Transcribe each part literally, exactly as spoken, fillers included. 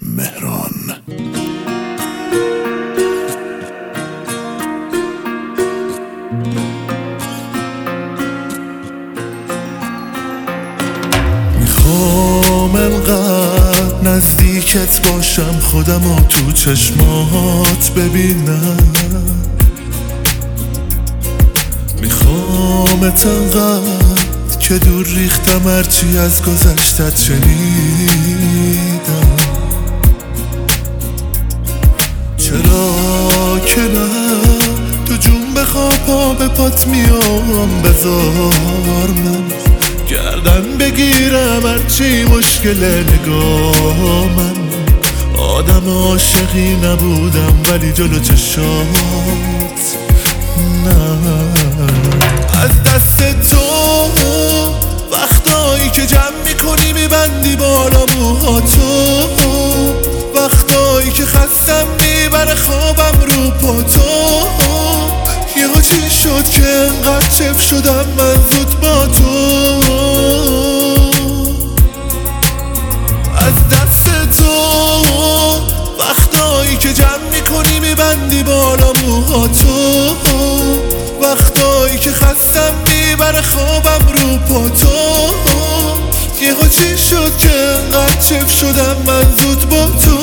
مهران. میخوام انقدر نزدیکت باشم، خودمو تو چشمات ببینم. میخوامت انقدر که دور ریختم، هرچی از گذشتت شنیدم. چرا که نه تو جون بخواب پا به پات میام، بذار من گردن بگیرم هرچی مشکل نگاه. من آدم عاشقی نبودم ولی جلو چشات نه. از دست تو وقتایی که جمع میکنی میبندی بالا موهاتو، وقتایی که خستم میبره خوابم رو پاتو. یهو چی شد که انقدر چف شدم من زود با تو. از دست تو وقتایی که جمع میکنی میبندی بالا موهاتو، وقتایی که خستم میبره خوابم رو پاتو. یهو چی شد که انقدر چف شدم من زود با تو.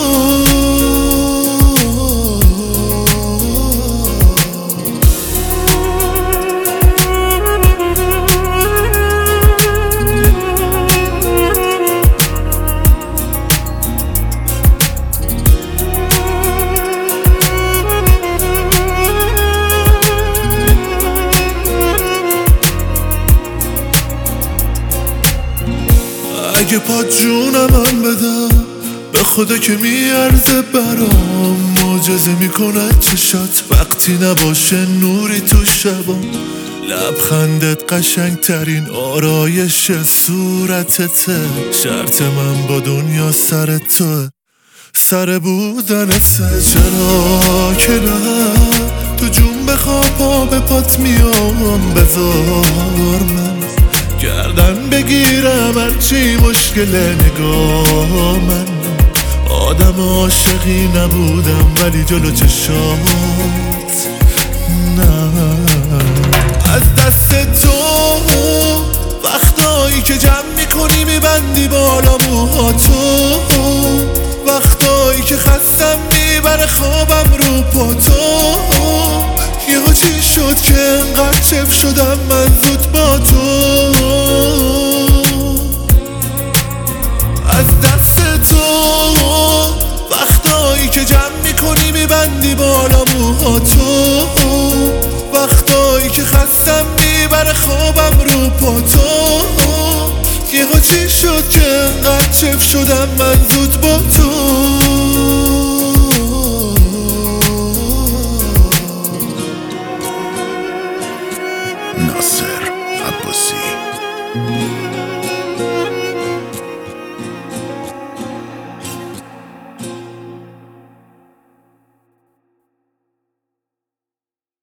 اگه پا جونم هم بدم به خدا که میارزه برام، معجزه میکنه چشات وقتی نباشه نوری تو شبا. لبخندت قشنگ ترین آرایش صورتته، شرط من با دنیا سر توه، سر بودنته. چرا که نه تو جون بخواب پا به پات میام، بذار من گردن بگیرم هرچی مشکل نگاه. من آدم عاشقی نبودم ولی جلو چشات نه. از دست تو وقتایی که جمع میکنی میبندی بالا موهاتو، وقتایی که خستم میبره خوابم رو پاتو. یهو چی شد که انقدر چف شدم من زود با تو. از دست تو وقتایی که جمع میکنی میبندی بالا موهاتو، وقتایی که خستم میبره خوابم رو پاتو. یهو چی شد که انقدر چف شدم من زود با تو.